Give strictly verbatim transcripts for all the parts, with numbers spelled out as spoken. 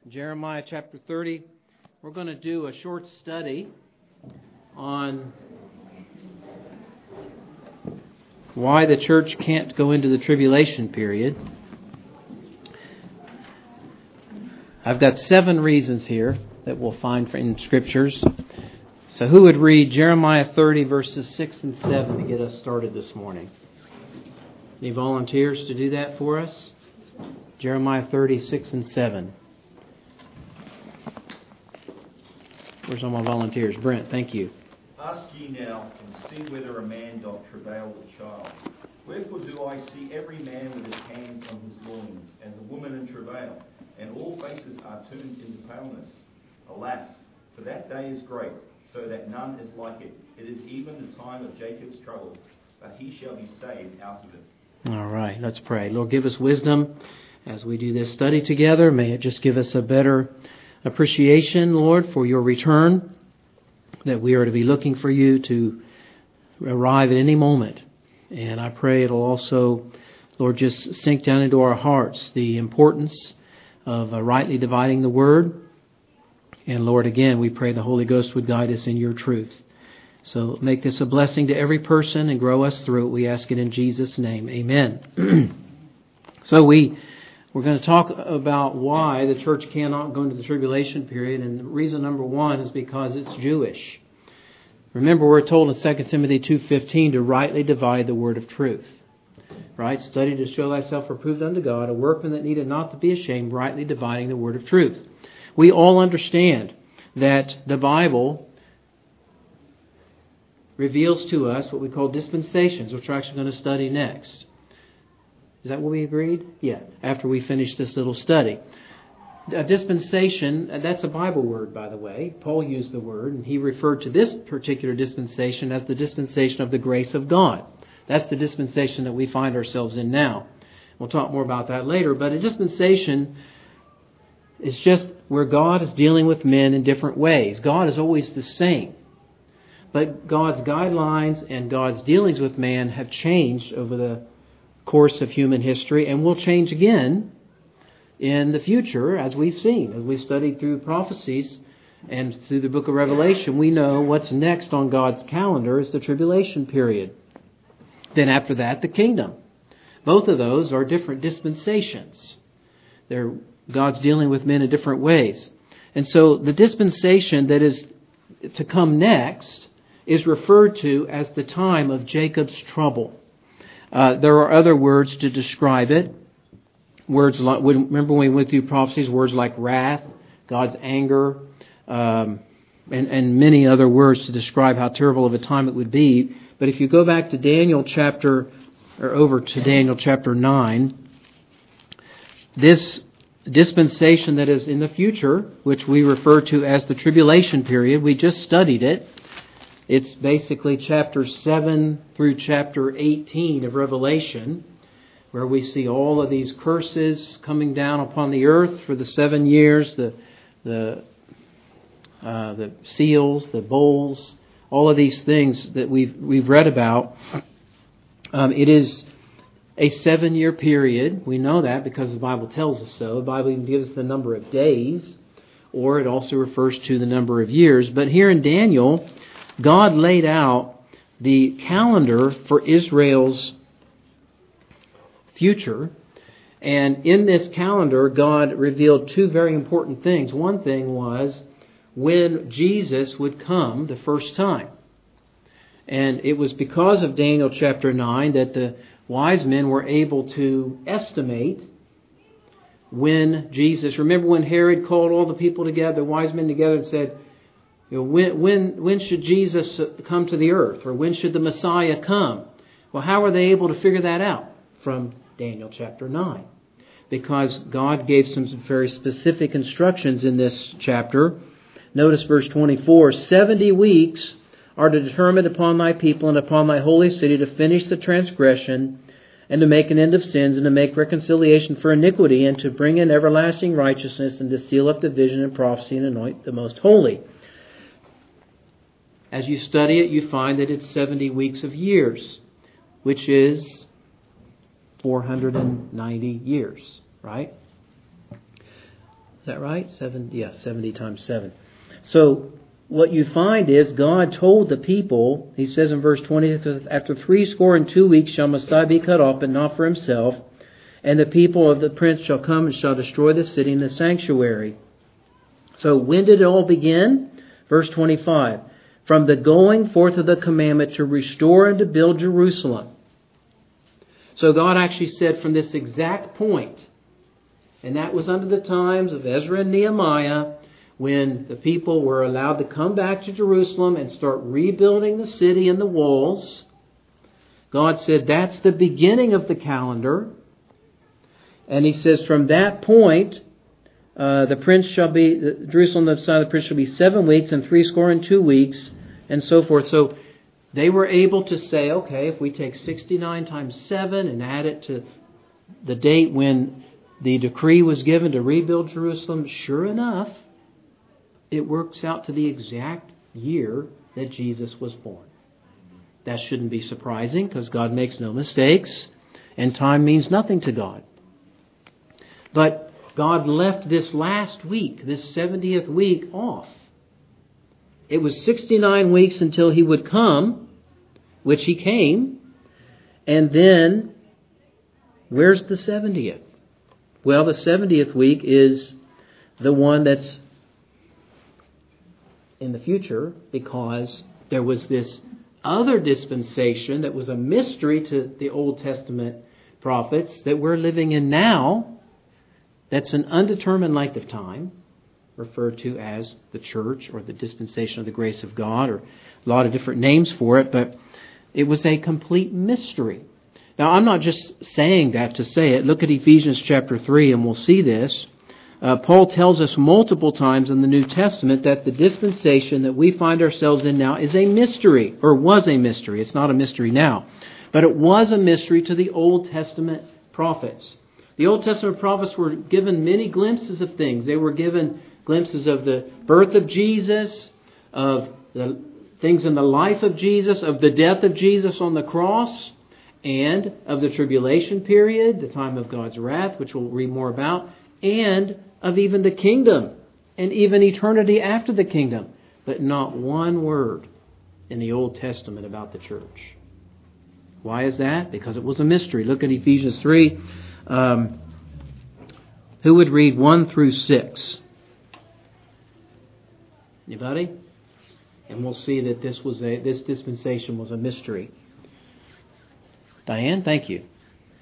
Jeremiah chapter thirty. We're going to do a short study on why the church can't go into the tribulation period. I've got seven reasons here that we'll find in Scriptures. So who would read Jeremiah thirty verses six and seven to get us started this morning? Any volunteers to do that for us? Jeremiah thirty, six and seven. Where's all my volunteers? Brent, thank you. Ask ye now, and see whether a man doth travail with child. Wherefore do I see every man with his hands on his loins, as a woman in travail, and all faces are turned into paleness. Alas, for that day is great, so that none is like it. It is even the time of Jacob's trouble, but he shall be saved out of it. All right, let's pray. Lord, give us wisdom as we do this study together. May it just give us a better appreciation, Lord, for your return, that we are to be looking for you to arrive at any moment. And I pray it'll also, Lord, just sink down into our hearts the importance of uh, rightly dividing the word. And Lord, again, we pray the Holy Ghost would guide us in your truth. So make this a blessing to every person and grow us through it. We ask it in Jesus' name. Amen. So we... We're going to talk about why the church cannot go into the tribulation period, and reason number one is because it's Jewish. Remember, we're told in Second Timothy two fifteen to rightly divide the word of truth. Right? Study to show thyself approved unto God, a workman that needed not to be ashamed, rightly dividing the word of truth. We all understand that the Bible reveals to us what we call dispensations, which we're actually going to study next. Is that what we agreed? Yeah, after we finish this little study. A dispensation, that's a Bible word, by the way. Paul used the word, and he referred to this particular dispensation as the dispensation of the grace of God. That's the dispensation that we find ourselves in now. We'll talk more about that later, but a dispensation is just where God is dealing with men in different ways. God is always the same, but God's guidelines and God's dealings with man have changed over the course of human history, and will change again in the future, as we've seen. As we studied through prophecies and through the book of Revelation, we know what's next on God's calendar is the tribulation period. Then after that, the kingdom. Both of those are different dispensations. They're God's dealing with men in different ways. And so the dispensation that is to come next is referred to as the time of Jacob's trouble. Uh, there are other words to describe it. Words like, remember when we went through prophecies, words like wrath, God's anger, um, and, and many other words to describe how terrible of a time it would be. But if you go back to Daniel chapter, or over to Daniel chapter nine, this dispensation that is in the future, which we refer to as the tribulation period, we just studied it. It's basically chapter seven through chapter eighteen of Revelation, where we see all of these curses coming down upon the earth for the seven years, the the uh, the seals, the bowls, all of these things that we've we've read about. Um, it is a seven-year period. We know that because the Bible tells us so. The Bible even gives us the number of days, or it also refers to the number of years. But here in Daniel, God laid out the calendar for Israel's future. And in this calendar, God revealed two very important things. One thing was when Jesus would come the first time. And it was because of Daniel chapter nine that the wise men were able to estimate when Jesus... Remember when Herod called all the people together, the wise men together, and said, You know, when when when should Jesus come to the earth? Or when should the Messiah come? Well, how were they able to figure that out? From Daniel chapter nine. Because God gave some very specific instructions in this chapter. Notice verse twenty-four. Seventy weeks are to determine upon thy people and upon thy holy city to finish the transgression and to make an end of sins and to make reconciliation for iniquity and to bring in everlasting righteousness and to seal up the vision and prophecy and anoint the most holy. As you study it, you find that it's seventy weeks of years, which is four hundred ninety years, right? that right? Seven, yeah, seventy times seven. So what you find is God told the people, he says in verse twenty, after three score and two weeks shall Messiah be cut off, but not for himself. And the people of the prince shall come and shall destroy the city and the sanctuary. So when did it all begin? Verse twenty-five. From the going forth of the commandment to restore and to build Jerusalem. So God actually said from this exact point, and that was under the times of Ezra and Nehemiah, when the people were allowed to come back to Jerusalem and start rebuilding the city and the walls. God said that's the beginning of the calendar. And he says from that point, uh, the prince shall be, the, Jerusalem, the son of the prince shall be seven weeks and three score and two weeks and so forth. So they were able to say, okay, if we take sixty-nine times seven and add it to the date when the decree was given to rebuild Jerusalem, sure enough, it works out to the exact year that Jesus was born. That shouldn't be surprising because God makes no mistakes and time means nothing to God. But God left this last week, this seventieth week, off. It was sixty-nine weeks until he would come, which he came. And then, where's the seventieth? Well, the seventieth week is the one that's in the future, because there was this other dispensation that was a mystery to the Old Testament prophets that we're living in now. That's an undetermined length of time, referred to as the church or the dispensation of the grace of God, or a lot of different names for it, but it was a complete mystery. Now, I'm not just saying that to say it. Look at Ephesians chapter three and we'll see this. Uh, Paul tells us multiple times in the New Testament that the dispensation that we find ourselves in now is a mystery, or was a mystery. It's not a mystery now, but it was a mystery to the Old Testament prophets. The Old Testament prophets were given many glimpses of things. They were given glimpses of the birth of Jesus, of the things in the life of Jesus, of the death of Jesus on the cross, and of the tribulation period, the time of God's wrath, which we'll read more about, and of even the kingdom, and even eternity after the kingdom. But not one word in the Old Testament about the church. Why is that? Because it was a mystery. Look at Ephesians three. Um, who would read one through six? Anybody? And we'll see that this was a this dispensation was a mystery. Diane, thank you.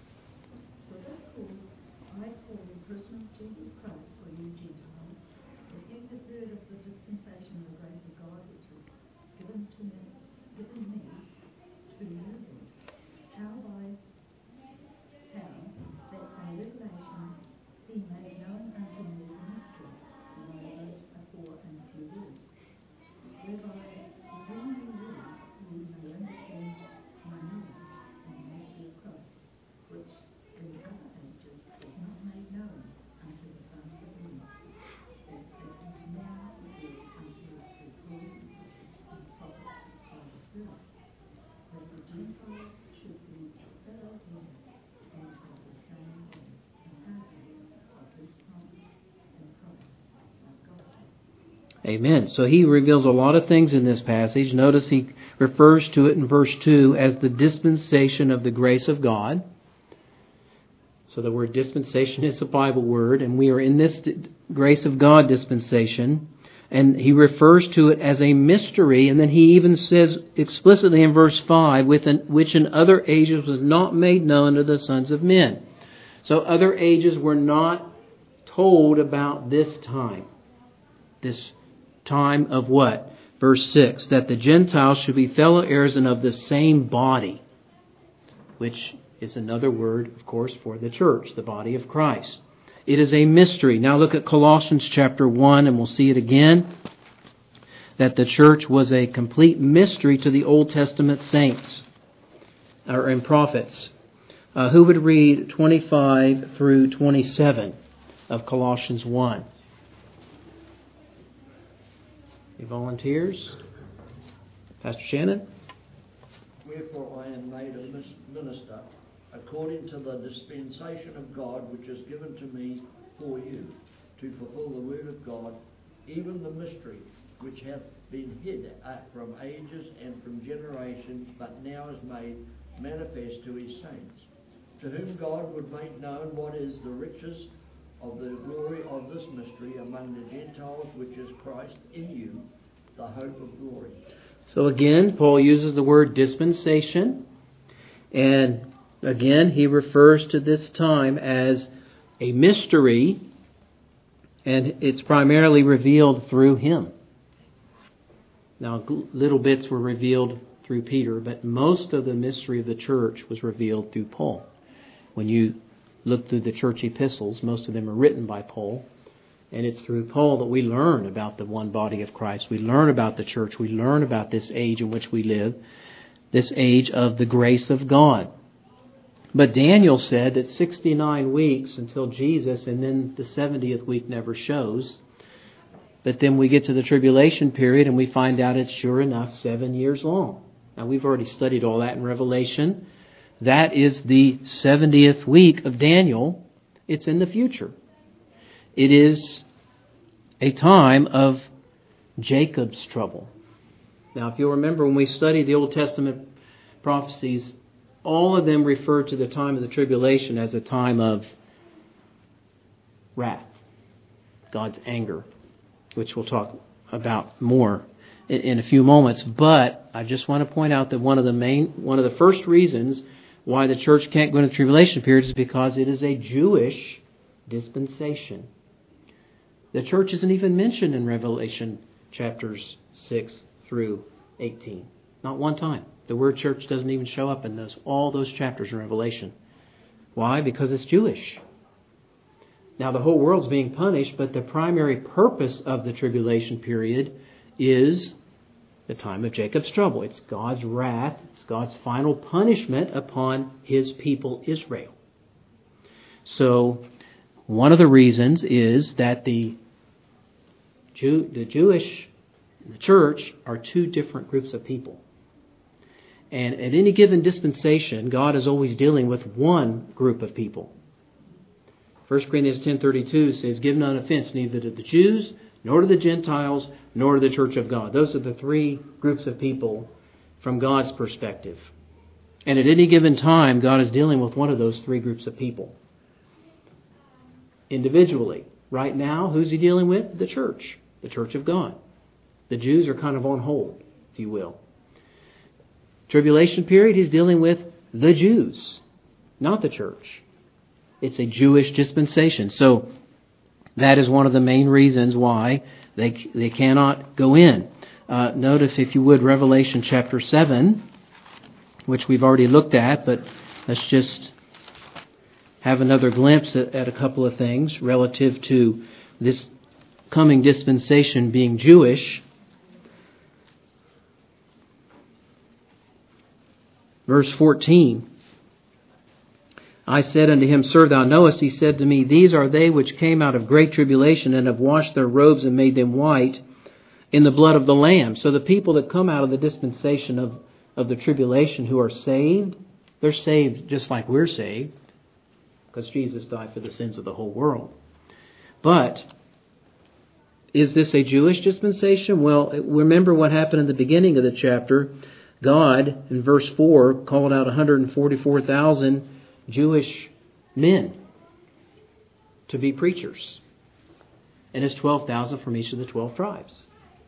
Amen. So he reveals a lot of things in this passage. Notice he refers to it in verse two as the dispensation of the grace of God. So the word dispensation is a Bible word, and we are in this grace of God dispensation. And he refers to it as a mystery, and then he even says explicitly in verse five, which in other ages was not made known to the sons of men. So other ages were not told about this time. This time of what? Verse six, that the Gentiles should be fellow heirs and of the same body, which is another word, of course, for the church, the body of Christ. It is a mystery. Now look at Colossians chapter one, and we'll see it again, that the church was a complete mystery to the Old Testament saints or and prophets. Uh, who would read twenty-five through twenty-seven of Colossians one? Any volunteers? Pastor Shannon? Wherefore I am made a minister according to the dispensation of God which is given to me for you, to fulfill the word of God, even the mystery which hath been hid uh, from ages and from generations, but now is made manifest to his saints, to whom God would make known what is the riches of the glory of this mystery among the Gentiles, which is Christ in you, the hope of glory. So again, Paul uses the word dispensation, and again he refers to this time as a mystery, and it's primarily revealed through him. Now, little bits were revealed through Peter, but most of the mystery of the church was revealed through Paul. When you look through the church epistles, most of them are written by Paul. And it's through Paul that we learn about the one body of Christ. We learn about the church. We learn about this age in which we live, this age of the grace of God. But Daniel said that sixty-nine weeks until Jesus, and then the seventieth week never shows. But then we get to the tribulation period and we find out it's sure enough seven years long. Now we've already studied all that in Revelation. That is the seventieth week of Daniel. It's in the future. It is a time of Jacob's trouble. Now, if you'll remember, when we studied the Old Testament prophecies, all of them refer to the time of the tribulation as a time of wrath, God's anger, which we'll talk about more in, in a few moments. But I just want to point out that one of the main, one of the first reasons why the church can't go into the tribulation period is because it is a Jewish dispensation. The church isn't even mentioned in Revelation chapters six through eighteen. Not one time. The word church doesn't even show up in those all those chapters in Revelation. Why? Because it's Jewish. Now the whole world's being punished, but the primary purpose of the tribulation period is the time of Jacob's trouble. It's God's wrath. It's God's final punishment upon his people Israel. So one of the reasons is that the Jew, the Jewish and the church are two different groups of people. And at any given dispensation, God is always dealing with one group of people. First Corinthians ten thirty-two says, "Give none offense neither to the Jews, nor to the Gentiles, nor to the church of God." Those are the three groups of people from God's perspective. And at any given time, God is dealing with one of those three groups of people. Individually. Right now, who's he dealing with? The church. The church of God. The Jews are kind of on hold, if you will. Tribulation period, he's dealing with the Jews, not the church. It's a Jewish dispensation. So that is one of the main reasons why they they cannot go in. Uh, notice, if you would, Revelation chapter seven, which we've already looked at, but let's just have another glimpse at, at a couple of things relative to this coming dispensation being Jewish. Verse fourteen. "I said unto him, Sir, thou knowest. He said to me, These are they which came out of great tribulation and have washed their robes and made them white in the blood of the Lamb." So the people that come out of the dispensation of, of the tribulation who are saved, they're saved just like we're saved, because Jesus died for the sins of the whole world. But is this a Jewish dispensation? Well, remember what happened in the beginning of the chapter. God, in verse four, called out one hundred forty-four thousand Jewish men to be preachers. And it's twelve thousand from each of the twelve tribes.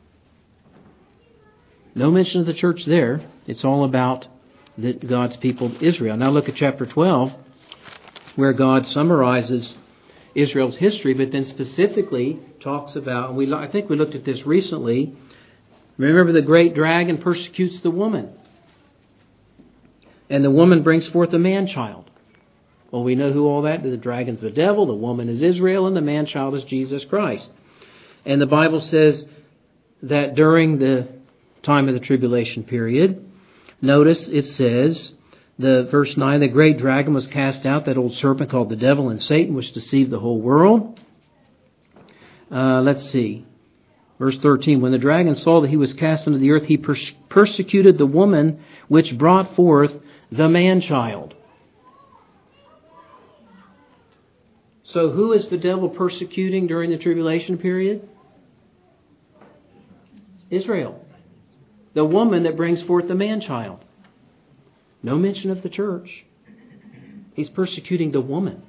No mention of the church there. It's all about the, God's people, Israel. Now look at chapter twelve, where God summarizes Israel's history, but then specifically talks about, and we I think we looked at this recently. Remember, the great dragon persecutes the woman. And the woman brings forth a man-child. Well, we know who all that is. The dragon's the devil, the woman is Israel, and the man-child is Jesus Christ. And the Bible says that during the time of the tribulation period, notice it says, the verse nine, "The great dragon was cast out," that old serpent called the devil and Satan, which deceived the whole world. Uh, let's see. Verse thirteen, "When the dragon saw that he was cast into the earth, he pers- persecuted the woman which brought forth the man-child." So who is the devil persecuting during the tribulation period? Israel. The woman that brings forth the man-child. No mention of the church. He's persecuting the woman.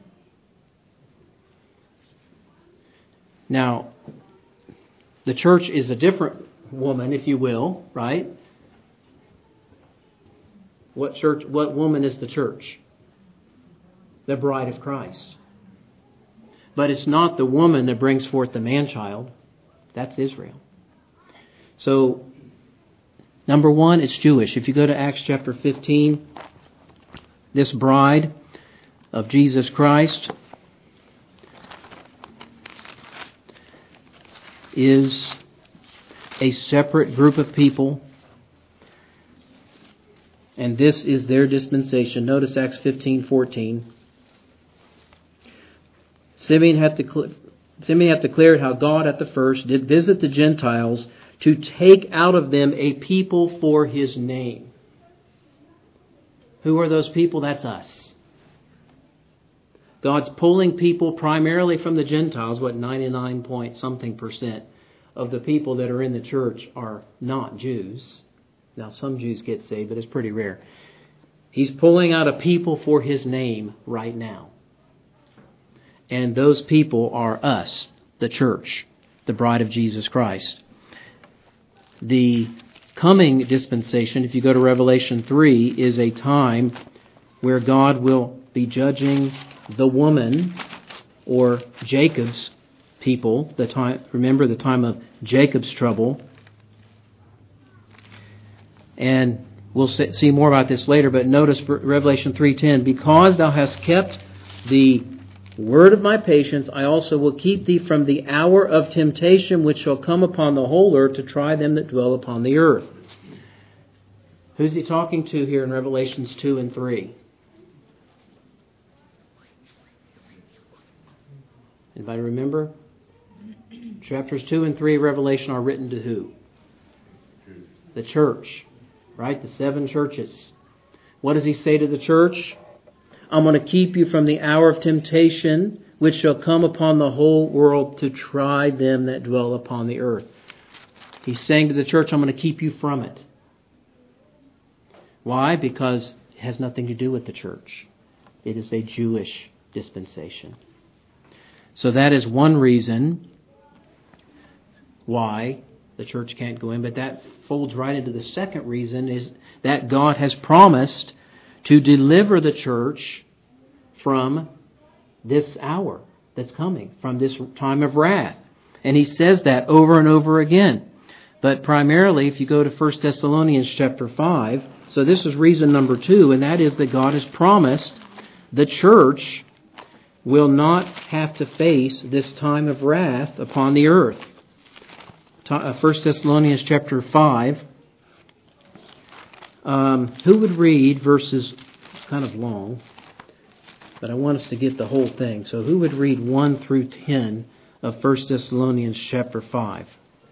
Now, the church is a different woman, if you will, right? What church? What woman is the church? The bride of Christ. But it's not the woman that brings forth the man-child. That's Israel. So, number one, it's Jewish. If you go to Acts chapter fifteen, this bride of Jesus Christ is a separate group of people, and this is their dispensation. Notice Acts fifteen fourteen. Simeon hath, declared, Simeon hath declared how God at the first did visit the Gentiles to take out of them a people for His name. Who are those people? That's us. God's pulling people primarily from the Gentiles. What, ninety-nine point something percent of the people that are in the church are not Jews. Now, some Jews get saved, but it's pretty rare. He's pulling out a people for His name right now. And those people are us, the church, the bride of Jesus Christ. The coming dispensation, if you go to Revelation three, is a time where God will be judging the woman, or Jacob's people. The time, remember the time of Jacob's trouble. And we'll see more about this later, but notice Revelation three ten, because thou hast kept the word of my patience, I also will keep thee from the hour of temptation which shall come upon the whole earth to try them that dwell upon the earth. Who's he talking to here in Revelations two and three? Anybody remember? Chapters two and three of Revelation are written to who? The church. Right? The seven churches. What does he say to the church? I'm going to keep you from the hour of temptation which shall come upon the whole world to try them that dwell upon the earth. He's saying to the church, I'm going to keep you from it. Why? Because it has nothing to do with the church. It is a Jewish dispensation. So that is one reason why the church can't go in. But that folds right into the second reason, is that God has promised to deliver the church from this hour that's coming, from this time of wrath. And he says that over and over again. But primarily, if you go to First Thessalonians chapter five, so this is reason number two, and that is that God has promised the church will not have to face this time of wrath upon the earth. First Thessalonians chapter five. Um, who would read verses, it's kind of long, but I want us to get the whole thing. So who would read one through ten of First Thessalonians chapter five?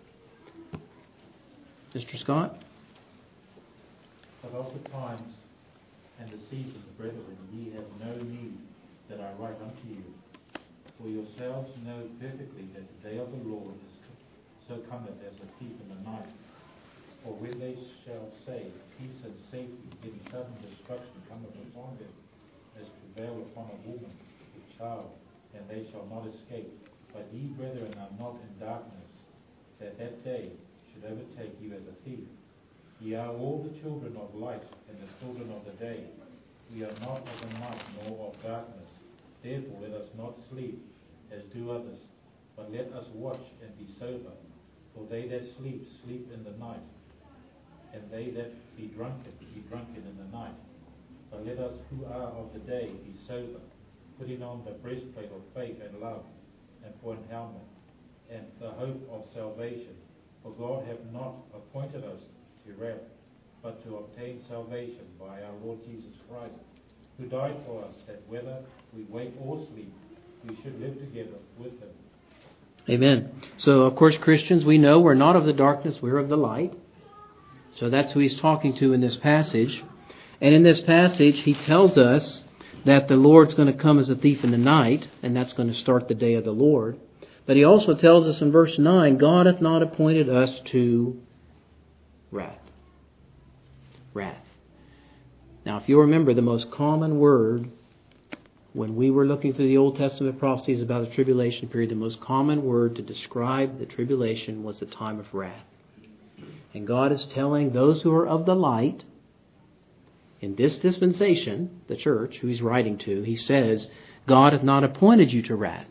Mister Scott? But of the times and the seasons, brethren, ye have no need that I write unto you. For yourselves know perfectly that the day of the Lord is so cometh as a thief in the night. For when they shall say, peace and safety, then sudden destruction cometh upon them, as travail upon a woman with child, and they shall not escape. But ye, brethren, are not in darkness, that that day should overtake you as a thief. Ye are all the children of light, and the children of the day. We are not of the night, nor of darkness. Therefore let us not sleep, as do others, but let us watch and be sober. For they that sleep, sleep in the night, and they that be drunken, be drunken in the night. But let us who are of the day be sober, putting on the breastplate of faith and love, and for an helmet, and the hope of salvation. For God hath not appointed us to wrath, but to obtain salvation by our Lord Jesus Christ, who died for us, that whether we wake or sleep, we should live together with him. Amen. So, of course, Christians, we know we're not of the darkness, we're of the light. So that's who he's talking to in this passage. And in this passage, he tells us that the Lord's going to come as a thief in the night, and that's going to start the day of the Lord. But he also tells us in verse nine, God hath not appointed us to wrath. Wrath. Now, if you remember, the most common word when we were looking through the Old Testament prophecies about the tribulation period, the most common word to describe the tribulation was the time of wrath. And God is telling those who are of the light, in this dispensation, the church, who he's writing to, he says, God hath not appointed you to wrath.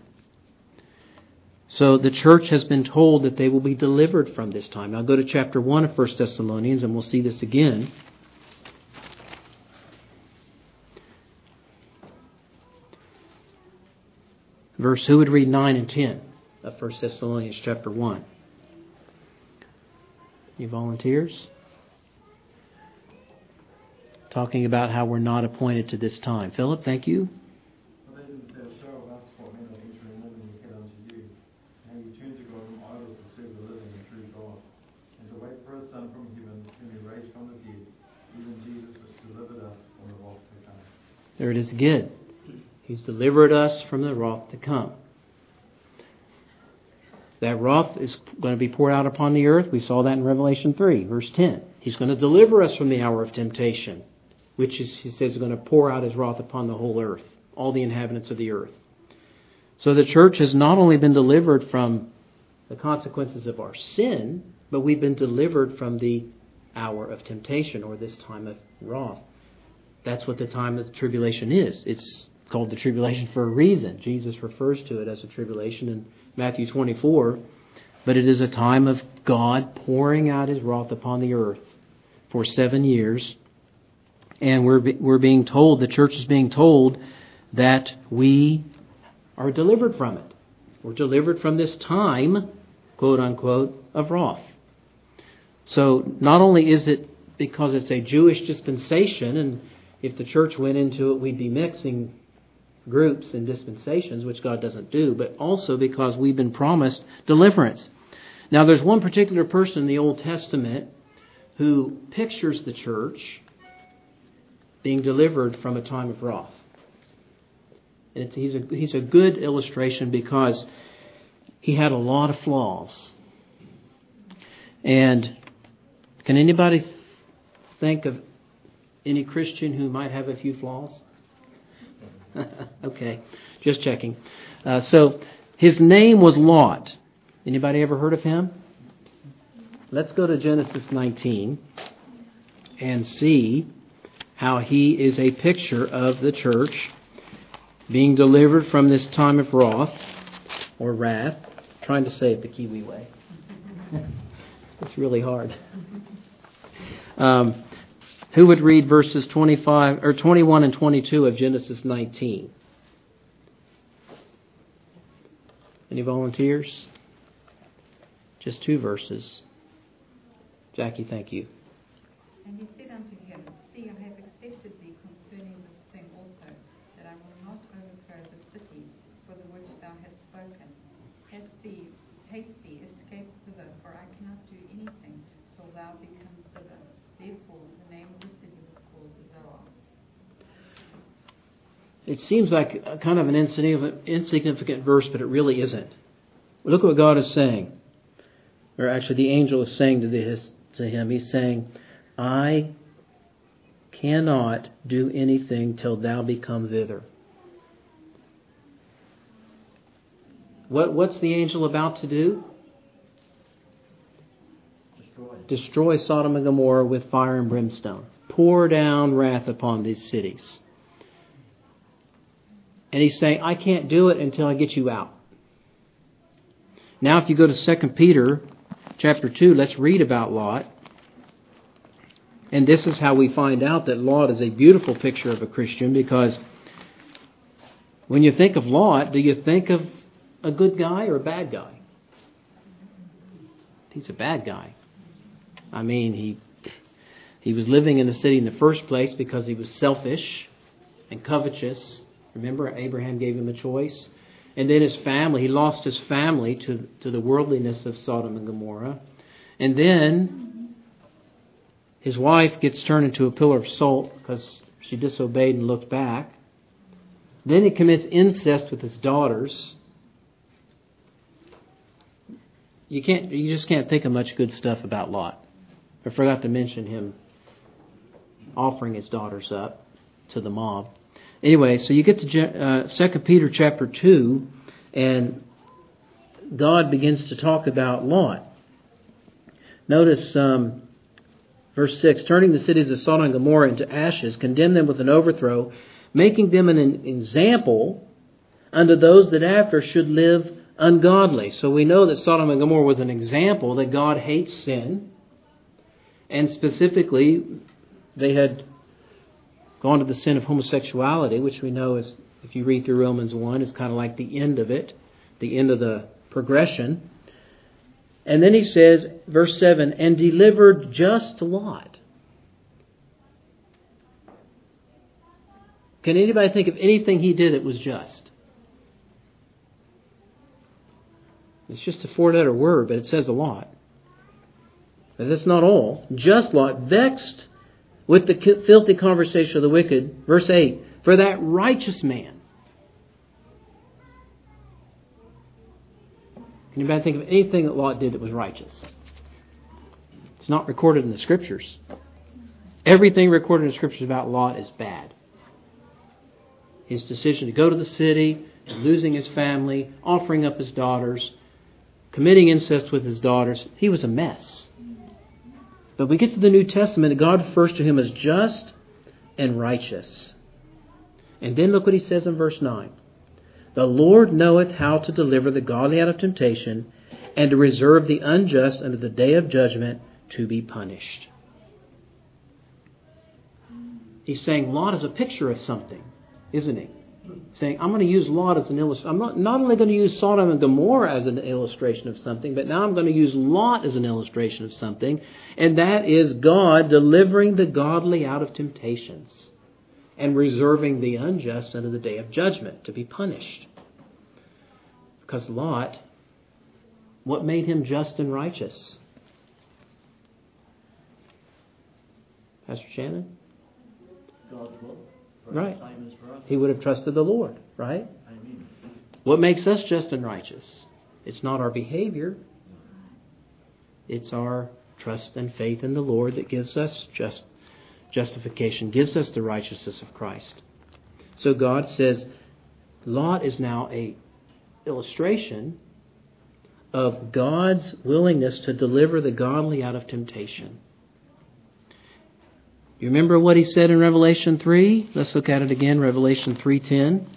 So the church has been told that they will be delivered from this time. Now go to chapter one of First Thessalonians and we'll see this again. Verse, who would read nine and ten of First Thessalonians chapter one? Any volunteers? Talking about how we're not appointed to this time. Philip, thank you. There it is again. He's delivered us from the wrath to come. That wrath is going to be poured out upon the earth. We saw that in Revelation three, verse ten. He's going to deliver us from the hour of temptation, which is, he says, is going to pour out his wrath upon the whole earth, all the inhabitants of the earth. So the church has not only been delivered from the consequences of our sin, but we've been delivered from the hour of temptation, or this time of wrath. That's what the time of the tribulation is. It's called the tribulation for a reason. Jesus refers to it as a tribulation in Matthew twenty-four. But it is a time of God pouring out his wrath upon the earth for seven years. And we're we're being told, the church is being told, that we are delivered from it. We're delivered from this time, quote unquote, of wrath. So not only is it because it's a Jewish dispensation, and if the church went into it, we'd be mixing groups and dispensations, which God doesn't do, but also because we've been promised deliverance. Now, there's one particular person in the Old Testament who pictures the church being delivered from a time of wrath. And it's, he's a he's a good illustration because he had a lot of flaws. And can anybody think of any Christian who might have a few flaws? Okay, just checking. Uh, so his name was Lot. Anybody ever heard of him? Let's go to Genesis nineteen and see how he is a picture of the church being delivered from this time of wrath or wrath. I'm trying to say it the Kiwi way. It's really hard. Um, Who would read verses twenty-five or twenty-one and twenty-two of Genesis nineteen? Any volunteers? Just two verses. Jackie, thank you. And he said unto him, See, I have accepted thee concerning this thing also, that I will not overthrow the city for the which thou hast spoken. Haste thee, haste thee, escape thither, for I cannot do anything till thou be come thither. Therefore, the name of the city was called Zoar. It seems like a kind of an insignificant, insignificant verse, but it really isn't. Look what God is saying. Or actually, the angel is saying to, this, to him, he's saying, I cannot do anything till thou become thither. What, what's the angel about to do? Destroy Sodom and Gomorrah with fire and brimstone. Pour down wrath upon these cities. And he's saying, I can't do it until I get you out. Now if you go to Second Peter chapter two, let's read about Lot. And this is how we find out that Lot is a beautiful picture of a Christian, because when you think of Lot, do you think of a good guy or a bad guy? He's a bad guy. I mean, he he was living in the city in the first place because he was selfish and covetous. Remember, Abraham gave him a choice. And then his family, he lost his family to, to the worldliness of Sodom and Gomorrah. And then his wife gets turned into a pillar of salt because she disobeyed and looked back. Then he commits incest with his daughters. You can't. You just can't think of much good stuff about Lot. I forgot to mention him offering his daughters up to the mob. Anyway, so you get to uh, Second Peter chapter two, and God begins to talk about Lot. Notice um, verse six, turning the cities of Sodom and Gomorrah into ashes, condemn them with an overthrow, making them an example unto those that after should live ungodly. So we know that Sodom and Gomorrah was an example that God hates sin. And specifically, they had gone to the sin of homosexuality, which we know is, if you read through Romans one, is kind of like the end of it, the end of the progression. And then he says, verse seven, and delivered just Lot. Can anybody think of anything he did that was just? It's just a four-letter word, but it says a lot. But that's not all. Just Lot, vexed with the filthy conversation of the wicked. Verse eight, for that righteous man. Can anybody think of anything that Lot did that was righteous? It's not recorded in the Scriptures. Everything recorded in the Scriptures about Lot is bad. His decision to go to the city, losing his family, offering up his daughters, committing incest with his daughters. He was a mess. But we get to the New Testament, and God refers to him as just and righteous. And then look what he says in verse nine. The Lord knoweth how to deliver the godly out of temptation, and to reserve the unjust unto the day of judgment to be punished. He's saying Lot is a picture of something, isn't he? Saying, I'm going to use Lot as an illustration. I'm not, not only going to use Sodom and Gomorrah as an illustration of something, but now I'm going to use Lot as an illustration of something. And that is God delivering the godly out of temptations and reserving the unjust unto the day of judgment to be punished. Because Lot, what made him just and righteous? Pastor Shannon? God's will. Right. He would have trusted the Lord, right? Amen. What makes us just and righteous? It's not our behavior. It's our trust and faith in the Lord that gives us just justification, gives us the righteousness of Christ. So God says, Lot is now a illustration of God's willingness to deliver the godly out of temptation. You remember what he said in Revelation three? Let's look at it again, Revelation three ten.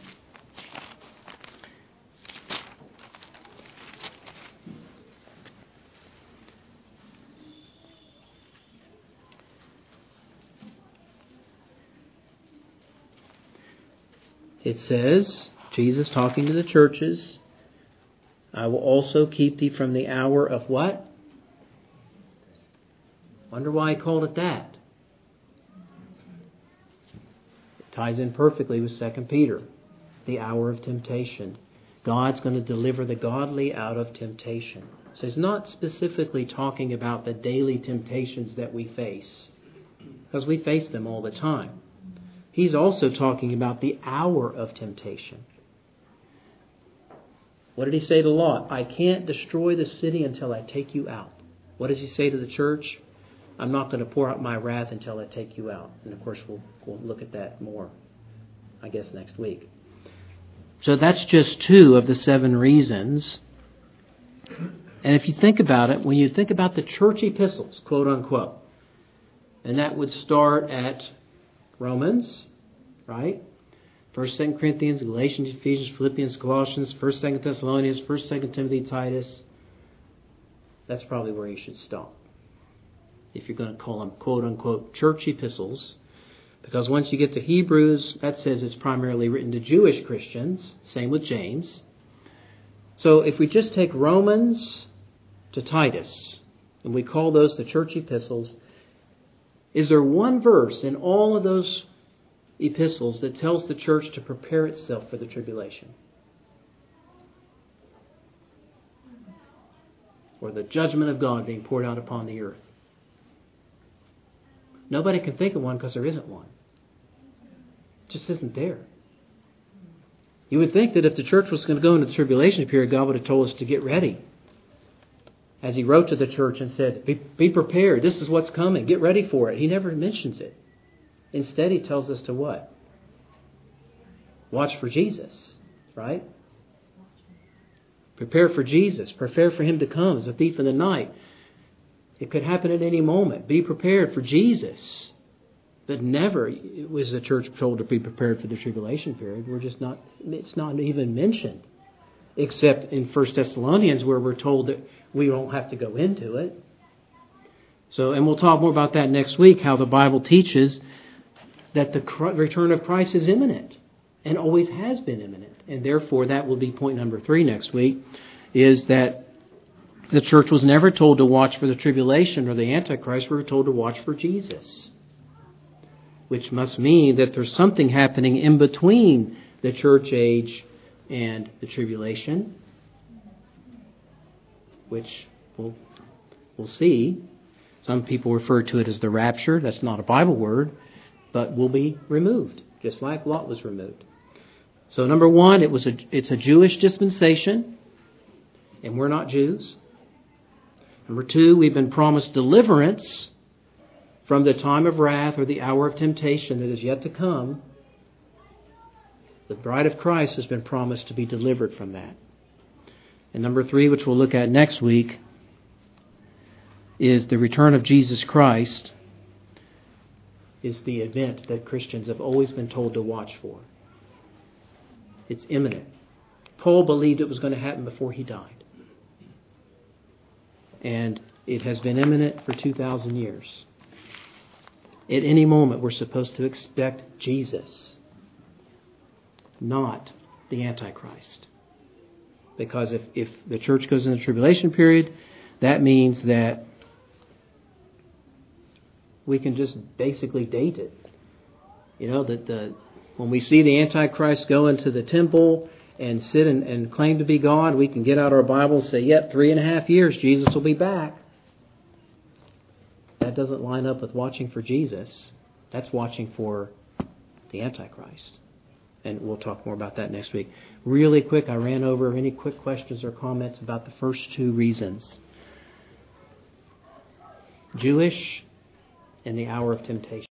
It says, Jesus talking to the churches, I will also keep thee from the hour of what? Wonder why he called it that. Ties in perfectly with Second Peter, the hour of temptation. God's going to deliver the godly out of temptation. So he's not specifically talking about the daily temptations that we face, because we face them all the time. He's also talking about the hour of temptation. What did he say to Lot? I can't destroy the city until I take you out. What does he say to the church? I'm not going to pour out my wrath until I take you out. And of course, we'll, we'll look at that more, I guess, next week. So that's just two of the seven reasons. And if you think about it, when you think about the church epistles, quote unquote, and that would start at Romans, right? First, Second Corinthians, Galatians, Ephesians, Philippians, Colossians, First, Second Thessalonians, First, Second Timothy, Titus. That's probably where you should stop, if you're going to call them quote-unquote church epistles. Because once you get to Hebrews, that says it's primarily written to Jewish Christians. Same with James. So if we just take Romans to Titus, and we call those the church epistles, is there one verse in all of those epistles that tells the church to prepare itself for the tribulation? Or the judgment of God being poured out upon the earth? Nobody can think of one because there isn't one. It just isn't there. You would think that if the church was going to go into the tribulation period, God would have told us to get ready. As He wrote to the church and said, be, be prepared. This is what's coming. Get ready for it. He never mentions it. Instead, He tells us to what? Watch for Jesus, right? Prepare for Jesus. Prepare for Him to come as a thief in the night. It could happen at any moment. Be prepared for Jesus. But never was the church told to be prepared for the tribulation period. We're just not, it's not even mentioned. Except in First Thessalonians where we're told that we don't have to go into it. So, and we'll talk more about that next week, how the Bible teaches that the return of Christ is imminent and always has been imminent. And therefore, that will be point number three next week, is that the church was never told to watch for the tribulation or the Antichrist. We were told to watch for Jesus. Which must mean that there's something happening in between the church age and the tribulation, which we'll, we'll see. Some people refer to it as the rapture. That's not a Bible word, but will be removed, just like Lot was removed. So number one, it was a, it's a Jewish dispensation, and we're not Jews. Number two, we've been promised deliverance from the time of wrath or the hour of temptation that is yet to come. The bride of Christ has been promised to be delivered from that. And number three, which we'll look at next week, is the return of Jesus Christ is the event that Christians have always been told to watch for. It's imminent. Paul believed it was going to happen before he died. And it has been imminent for two thousand years. At any moment, we're supposed to expect Jesus, not the Antichrist. Because if, if the church goes in the tribulation period, that means that we can just basically date it. You know, that the when we see the Antichrist go into the temple and sit and, and claim to be God, we can get out our Bible and say, yep, three and a half years, Jesus will be back. That doesn't line up with watching for Jesus. That's watching for the Antichrist. And we'll talk more about that next week. Really quick, I ran over any quick questions or comments about the first two reasons. Jewish and the hour of temptation.